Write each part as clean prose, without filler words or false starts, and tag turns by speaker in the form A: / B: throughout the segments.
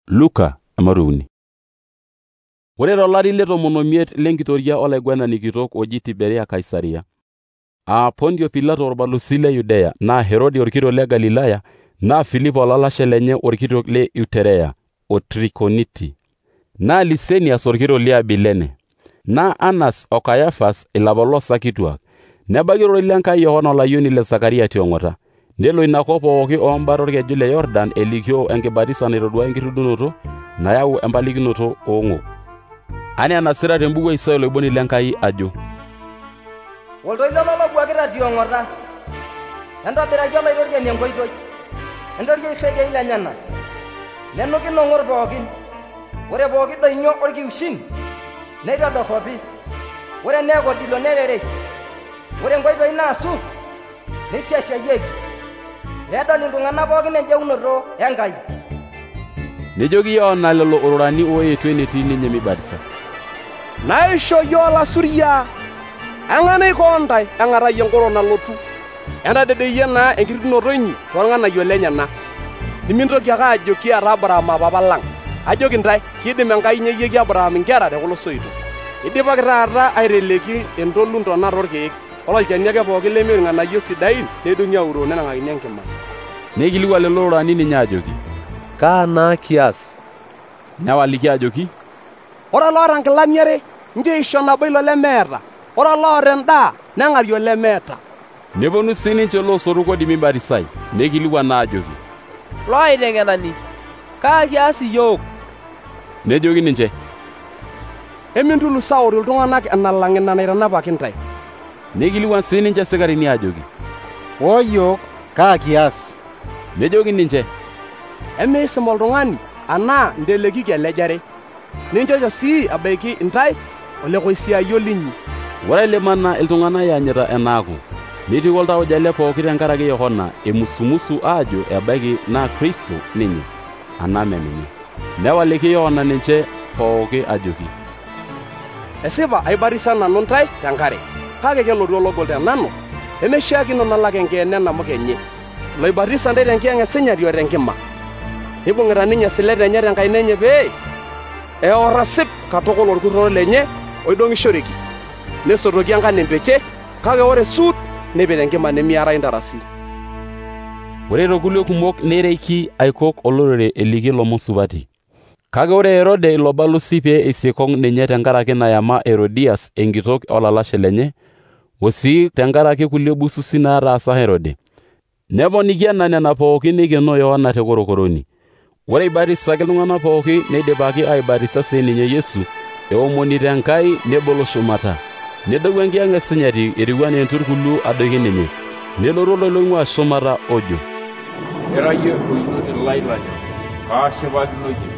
A: Luka Amaruni. Ore tolari le 15 lenkitoria olaiguanani kitok oji Tiberia Kaisaria, Pondio Pilato orbalusi le Yudea, na Herode orkitok le Galilaya, na Filipo olalashe lenye orkitok le Iturea o Trikoniti, na Lisenias orkitok le Abilene, na Anas o Kayafas ilapolosak kituak, nebaiki ororei lenkai Yohana olayioni le Zakaria tiong'ota. Nelo inakop pooki ombat orkeju le Yordan elikio enkibatisa naitodua enkitudunoto nayau empalikinoto oong'ok. Ane enasira tembuku e Isaya oloiboni lenkai ajo,
B: Oltoilo lolobuakita tiong'ota, entobiraki oloitoriani enkoitoi, entorie irregei lenyenak, nenuki nong'ot pookin, ore pooki doinyo orkiushin, neitodorropi, ore neekodilo nererei, ore enkoitoi naasur, neisiasiayieki, peedol iltung'anak pookin enjeunoto Enkai.
A: Nejoki Yohana lelo ororani oetuo enetii ninye mibatisa.
C: Naisho yo lasuria, eng'anai koontai eng'atayie enkoro nalotu, entadedeyie naa enkitudunoto inyi toolng'anayio lenyena. Nimintoki ake ajoki Abraham papa lang', ajoki ntai kiidim Enkai nyeyieki Abraham inkera tekulo soitok. Idipaki taata aiteleki entolu ntonat orkeek, ololchani ake pookin lemei irng'anayio sidain nedung'i auroo nenang'akini enkima.
A: Neikilikuan lelo ororani ninye ajoki,
D: kaa naa kias?
A: Newaliki ajoki,
C: ore oloota nkilani are ncho isho nabo ilo lemeeta, ore oloota endaa neng'arie olemeeta.
A: Neponu sininche loosotu kodi mibatisai, neikilikuan naa ajoki,
E: Loaiteng'enani, kaa kias iyiok?
A: Nejoki ninche,
C: Emintulu sauri iltung'anak enalang' ina naitanapaki ntai.
A: Neikilikuan sininche sikarini ajoki,
D: Yiok kaa kias?
A: Nejoki ninche,
C: Emeisim oltung'ani anaa ntelekiki elejare, ninchocho sii abaiki ntai olekoisiayio linyi.
A: ore lemana iltung'anak eanyita enaaku, netii oltauja le pooki tenkaraki Yohana emusumusu aajo ebaiki naa Kristo ninye, anaa meninye. Newaliki Yohana ninche pooki ajoki,
C: Esipa aibatisa nanu ntai tenkare, kake kelotu ologol tenanu, emeishaakino nalak enkeene namuka enye, loibatisa ntai tenkiyeng' esinyati o tenkima. Nibung'ita ninye silet enye tenkaina enye pee eorasip katukul orkurro lenye oidong'ishoreki, nesotoki enkan empeke, kake ore suut nepet enkima nemiarai intarasi.
A: Ore tokulie kumok nereiki aikok olorere eliki lomon supati. Kake ore Herode ilo balusi pee eisikong' ninye tenkaraki nayama Herodias enkitok olalashe lenye, osii tenkaraki kulie bususi naataasa Herode, neponiki ena nena pooki neikenoo Yohana tekorokoroni. Ore eibatisaki iltung'anak pooki neidipaki aibatisa sininye Yesu, eomonito Enkai nebolo shumata. Nedou enkiyeng' esinyati etiu enaa enturkulu adoiki ninye, nelotu oloilo oing'ua shumata ojo,
F: Ira yie oinoti lai lanyo, kaashipakino yie.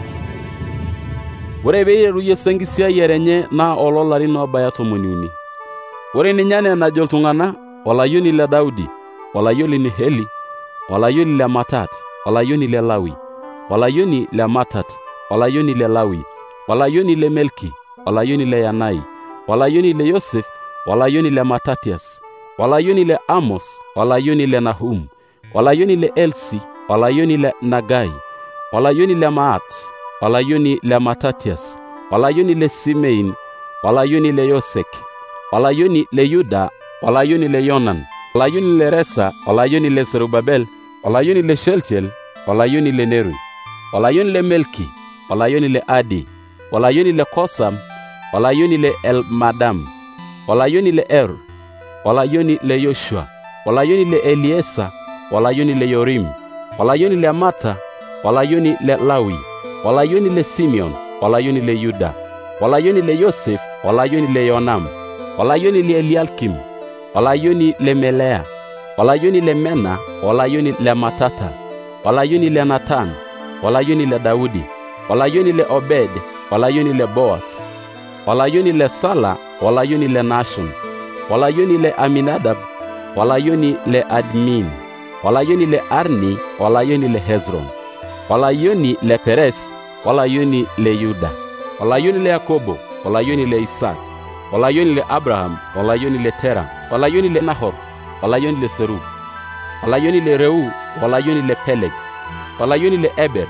A: Ore peiteru Yesu enkisiayiare enye naa ololarin oobaya 30. Ore ninye enaa enajo iltung'anak, olayioni le Daudi, olayioni le Heli, olayioni le Matat, olayioni le Lawi, olayioni le Matat, olayioni le Lawi, olayioni le Melki, olayioni le Yanai, olayioni le Yosef, olayioni le Matatias, olayioni le Amos, olayioni le Nahum, olayioni le Elsi, olayioni le Nagai, olayioni le Maat, olayioni le Matatias, olayioni le Simein, olayioni le Yosek, olayioni le Yuda, olayioni le Yonan, olayioni le Resa, olayioni le Zerubabel, olayioni le Sheltiel, olayioni le Neri, olayioni le Melki, olayioni le Adi, olayioni le Kosam, olayioni le Elmadam, olayioni le olayioni le Yoshua, olayioni le Eliesa, olayioni le Yorim, olayioni le Mata, olayioni le Lawi, olayioni le Simeon, olayioni le Yuda, olayioni le Yosef, olayioni le Yonam, olayioni le Elialkim, olayioni le Melea, olayioni le Mena, olayioni le Matata, olayioni le Natan, olayioni le Daudi, olayioni le Obed, olayioni le Boas, olayioni le Sala, olayioni le Nashon, olayioni le Aminadab, olayioni le Admin, olayioni le Arni, olayioni le Hezron, olayioni le Peres, olayioni le Yuda, olayioni le Yakobo, olayioni le Isaac, olayioni le Abraham, olayioni le Tera, olayioni le Nahor, olayioni le Serug, olayioni le Reu, olayioni le Peleg, olayioni le Eber,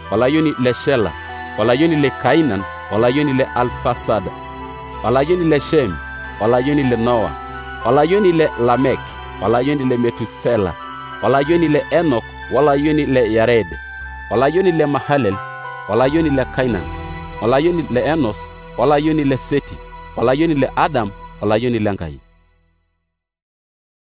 A: olayoni le Shela, olayoni le Kainan, olayoni le Alfasada, olayoni le Shem, olayoni le Noa, olayoni le Lamek, olayoni le Metusela, olayoni le Enok, olayoni le Yared, olayoni le Mahalel, olayoni le Kainan, olayoni le Enos, olayoni le Seti, olayoni le Adam, olayoni le Ngai.